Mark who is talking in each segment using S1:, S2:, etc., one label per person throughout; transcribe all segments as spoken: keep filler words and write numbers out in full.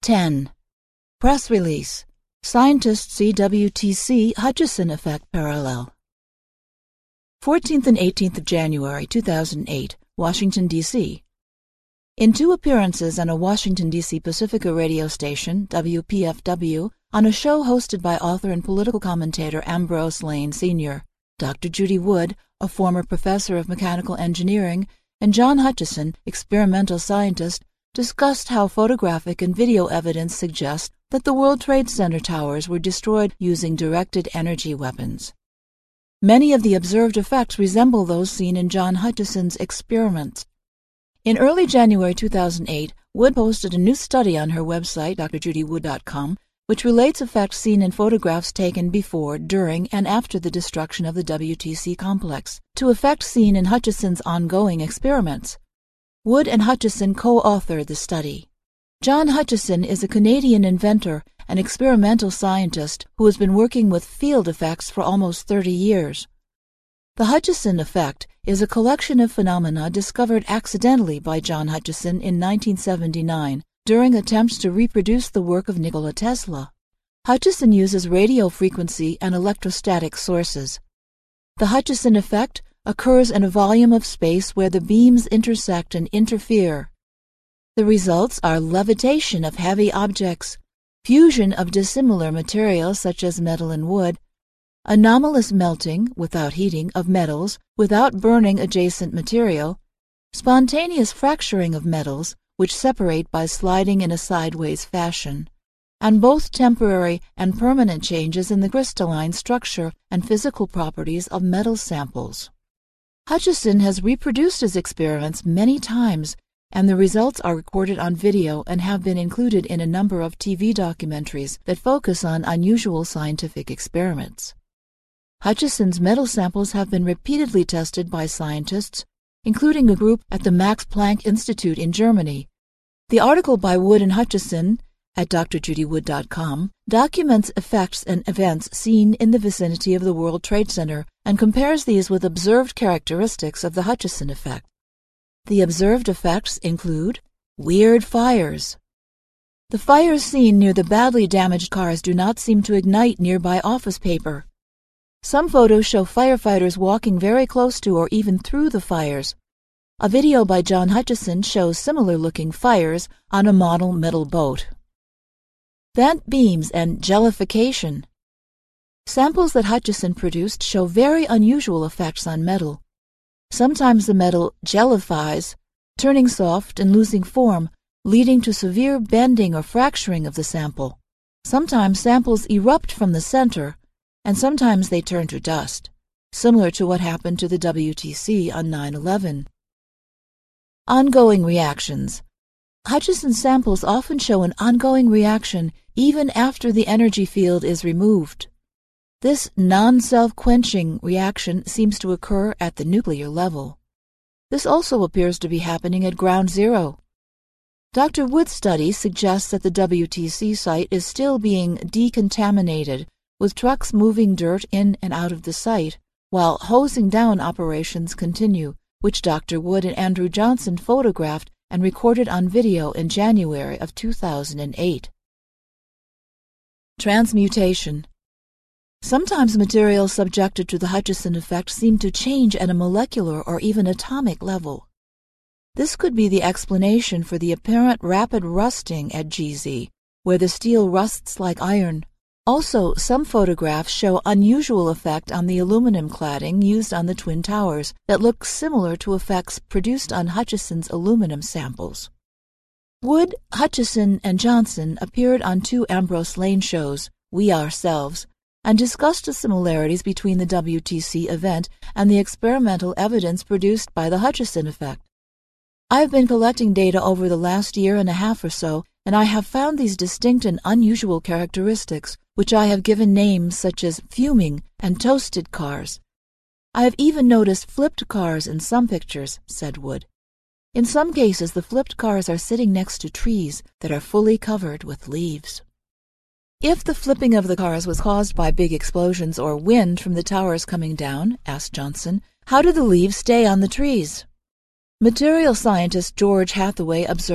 S1: ten. Press release. Scientists see W T C Hutchison effect parallel. fourteenth and eighteenth of January two thousand eight, Washington, D C In two appearances on a Washington, D C Pacifica radio station, W P F W, on a show hosted by author and political commentator Ambrose Lane, Senior, Doctor Judy Wood, a former professor of mechanical engineering, and John Hutchison, experimental scientist, discussed how photographic and video evidence suggest that the World Trade Center towers were destroyed using directed energy weapons. Many of the observed effects resemble those seen in John Hutchison's experiments. In early January two thousand eight, Wood posted a new study on her website, D R judy wood dot com, which relates effects seen in photographs taken before, during, and after the destruction of the W T C complex, to effects seen in Hutchison's ongoing experiments. Wood and Hutchison co-authored the study. John Hutchison is a Canadian inventor and experimental scientist who has been working with field effects for almost thirty years. The Hutchison effect is a collection of phenomena discovered accidentally by John Hutchison in nineteen seventy-nine during attempts to reproduce the work of Nikola Tesla. Hutchison uses radio frequency and electrostatic sources. The Hutchison effect occurs in a volume of space where the beams intersect and interfere. The results are levitation of heavy objects, fusion of dissimilar materials such as metal and wood, anomalous melting, without heating, of metals without burning adjacent material, spontaneous fracturing of metals, which separate by sliding in a sideways fashion, and both temporary and permanent changes in the crystalline structure and physical properties of metal samples. Hutchison has reproduced his experiments many times, and the results are recorded on video and have been included in a number of T V documentaries that focus on unusual scientific experiments. Hutchison's metal samples have been repeatedly tested by scientists, including a group at the Max Planck Institute in Germany. The article by Wood and Hutchison at D R judy wood dot com documents effects and events seen in the vicinity of the World Trade Center and compares these with observed characteristics of the Hutchison effect. The observed effects include weird fires. The fires seen near the badly damaged cars do not seem to ignite nearby office paper. Some photos show firefighters walking very close to or even through the fires. A video by John Hutchison shows similar-looking fires on a model metal boat. Bent beams and jellification. Samples that Hutchison produced show very unusual effects on metal. Sometimes the metal jellifies, turning soft and losing form, leading to severe bending or fracturing of the sample. Sometimes samples erupt from the center, and sometimes they turn to dust, similar to what happened to the W T C on nine eleven. Ongoing reactions. Hutchison's samples often show an ongoing reaction even after the energy field is removed. This non-self-quenching reaction seems to occur at the nuclear level. This also appears to be happening at ground zero. Doctor Wood's study suggests that the W T C site is still being decontaminated, with trucks moving dirt in and out of the site, while hosing down operations continue, which Doctor Wood and Andrew Johnson photographed and recorded on video in January of two thousand eight. Transmutation. Sometimes materials subjected to the Hutchison effect seem to change at a molecular or even atomic level. This could be the explanation for the apparent rapid rusting at G Z, where the steel rusts like iron. Also, some photographs show unusual effect on the aluminum cladding used on the Twin Towers that looks similar to effects produced on Hutchison's aluminum samples. Wood, Hutchison, and Johnson appeared on two Ambrose Lane shows, We Ourselves, and discussed the similarities between the W T C event and the experimental evidence produced by the Hutchison effect. I have been collecting data over the last year and a half or so, and I have found these distinct and unusual characteristics, which I have given names such as fuming and toasted cars. I have even noticed flipped cars in some pictures, said Wood. In some cases, the flipped cars are sitting next to trees that are fully covered with leaves. If the flipping of the cars was caused by big explosions or wind from the towers coming down, asked Johnson, how do the leaves stay on the trees? Material scientist George Hathaway observed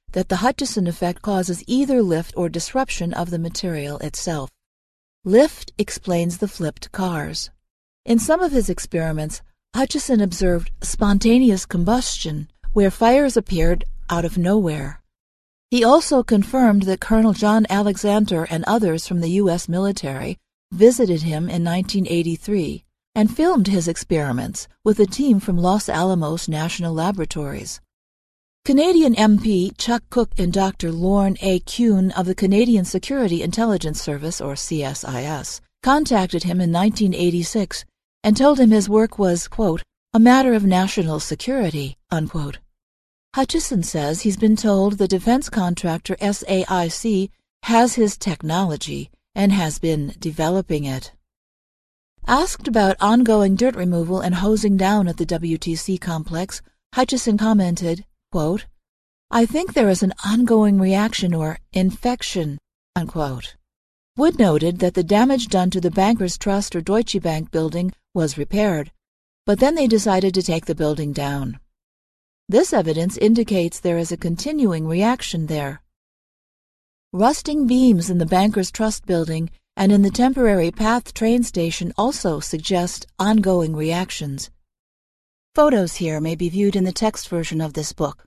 S1: that the Hutchison effect causes either lift or disruption of the material itself. Lift explains the flipped cars. In some of his experiments, Hutchison observed spontaneous combustion, where fires appeared out of nowhere. He also confirmed that Colonel John Alexander and others from the U S military visited him in nineteen eighty-three and filmed his experiments with a team from Los Alamos National Laboratories. Canadian M P Chuck Cook and Doctor Lorne A. Kuhn of the Canadian Security Intelligence Service, or C S I S, contacted him in nineteen eighty-six and told him his work was, quote, a matter of national security, unquote. Hutchison says he's been told the defense contractor S A I C has his technology and has been developing it. Asked about ongoing dirt removal and hosing down at the W T C complex, Hutchison commented, quote, I think there is an ongoing reaction or infection, unquote. Wood noted that the damage done to the Bankers Trust or Deutsche Bank building was repaired, but then they decided to take the building down. This evidence indicates there is a continuing reaction there. Rusting beams in the Bankers Trust building and in the temporary PATH train station also suggest ongoing reactions. Photos here may be viewed in the text version of this book.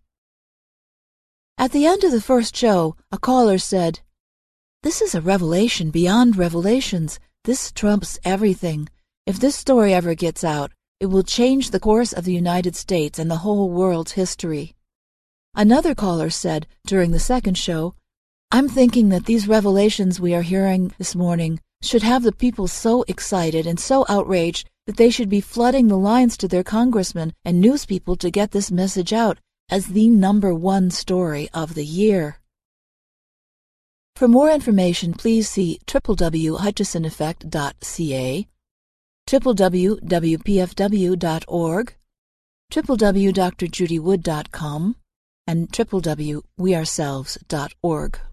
S1: At the end of the first show, a caller said, This is a revelation beyond revelations. This trumps everything. If this story ever gets out, it will change the course of the United States and the whole world's history. Another caller said during the second show, I'm thinking that these revelations we are hearing this morning should have the people so excited and so outraged that they should be flooding the lines to their congressmen and news people to get this message out as the number one story of the year. For more information, please see w w w dot hutchison effect dot c a, w w w dot w p f w dot org, w w w dot d r judy wood dot com, and w w w dot we ourselves dot org.